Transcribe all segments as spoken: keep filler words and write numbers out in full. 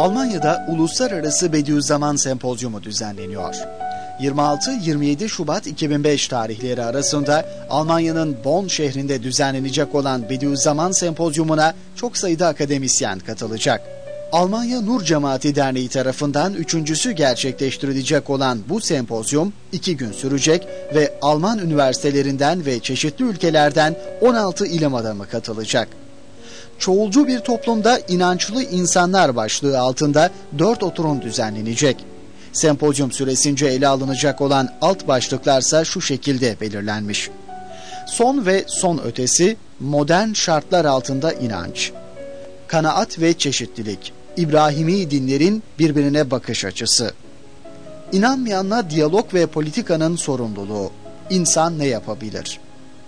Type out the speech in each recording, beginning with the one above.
Almanya'da Uluslararası Bediüzzaman Sempozyumu düzenleniyor. yirmi altı yirmi yedi Şubat iki bin beş tarihleri arasında Almanya'nın Bonn şehrinde düzenlenecek olan Bediüzzaman Sempozyumuna çok sayıda akademisyen katılacak. Almanya Nur Cemaati Derneği tarafından üçüncüsü gerçekleştirilecek olan bu sempozyum iki gün sürecek ve Alman üniversitelerinden ve çeşitli ülkelerden on altı ilim adamı katılacak. Çoğulcu bir toplumda inançlı insanlar başlığı altında dört oturum düzenlenecek. Sempozyum süresince ele alınacak olan alt başlıklarsa şu şekilde belirlenmiş. Son ve son ötesi, modern şartlar altında inanç. Kanaat ve çeşitlilik, İbrahimi dinlerin birbirine bakış açısı. İnanmayanla diyalog ve politikanın sorumluluğu. İnsan ne yapabilir?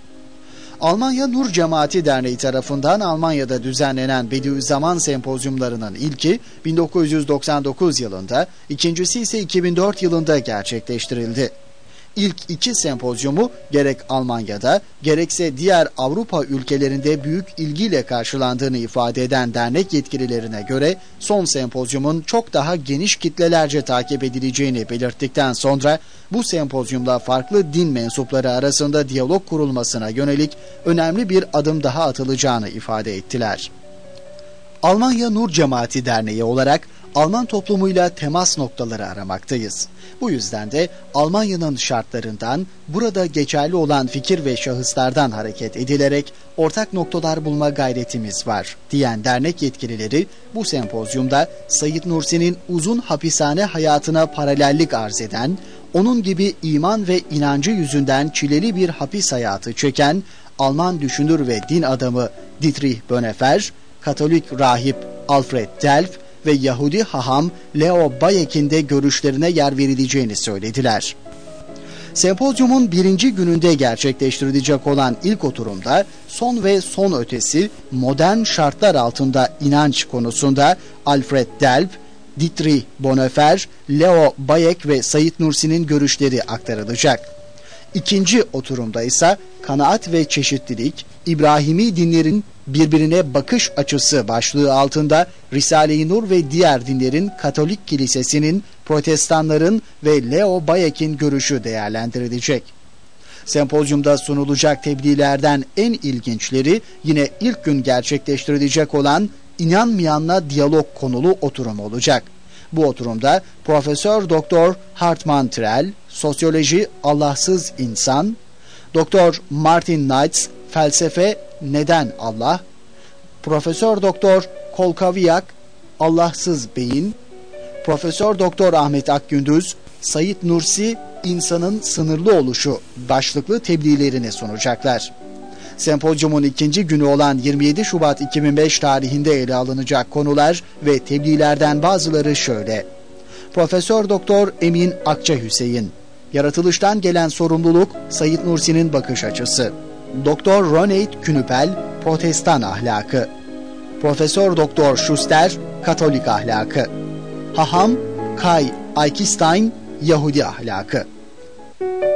Almanya Nur Cemaati Derneği tarafından Almanya'da düzenlenen Bediüzzaman sempozyumlarının ilki bin dokuz yüz doksan dokuz yılında, ikincisi ise iki bin dört yılında gerçekleştirildi. İlk iki sempozyumu gerek Almanya'da gerekse diğer Avrupa ülkelerinde büyük ilgiyle karşılandığını ifade eden dernek yetkililerine göre son sempozyumun çok daha geniş kitlelerce takip edileceğini belirttikten sonra bu sempozyumla farklı din mensupları arasında diyalog kurulmasına yönelik önemli bir adım daha atılacağını ifade ettiler. Almanya Nur Cemaati Derneği olarak Alman toplumuyla temas noktaları aramaktayız. Bu yüzden de Almanya'nın şartlarından, burada geçerli olan fikir ve şahıslardan hareket edilerek ortak noktalar bulma gayretimiz var, diyen dernek yetkilileri bu sempozyumda Said Nursi'nin uzun hapishane hayatına paralellik arz eden, onun gibi iman ve inancı yüzünden çileli bir hapis hayatı çeken Alman düşünür ve din adamı Dietrich Bonhoeffer, Katolik rahip Alfred Delp ve Yahudi haham Leo Bayek'in de görüşlerine yer verileceğini söylediler. Sempozyumun birinci gününde gerçekleştirilecek olan ilk oturumda son ve son ötesi modern şartlar altında inanç konusunda Alfred Delp, Dietrich Bonhoeffer, Leo Bayek ve Said Nursi'nin görüşleri aktarılacak. İkinci oturumda ise kanaat ve çeşitlilik, İbrahimi dinlerin birbirine bakış açısı başlığı altında Risale-i Nur ve diğer dinlerin Katolik Kilisesi'nin, Protestanların ve Leo Bayek'in görüşü değerlendirilecek. Sempozyumda sunulacak tebliğlerden en ilginçleri yine ilk gün gerçekleştirilecek olan inanmayanla diyalog konulu oturum olacak. Bu oturumda Profesör Doktor Hartmann Trell, Sosyoloji Allahsız İnsan, Doktor Martin Knights, Felsefe Neden Allah, Profesör Doktor Kolkaviyak, Allahsız Beyin, Profesör Doktor Ahmet Akgündüz, Said Nursi, İnsanın Sınırlı Oluşu başlıklı tebliğlerini sunacaklar. Sempozyumun ikinci günü olan yirmi yedi Şubat iki bin beş tarihinde ele alınacak konular ve tebliğlerden bazıları şöyle. Profesör Doktor Emin Akça Hüseyin, Yaratılıştan Gelen Sorumluluk, Said Nursi'nin bakış açısı. Doktor Ronald Künüpel, Protestan ahlakı. Profesör Doktor Schuster, Katolik ahlakı. Haham Kai Aikstein, Yahudi ahlakı.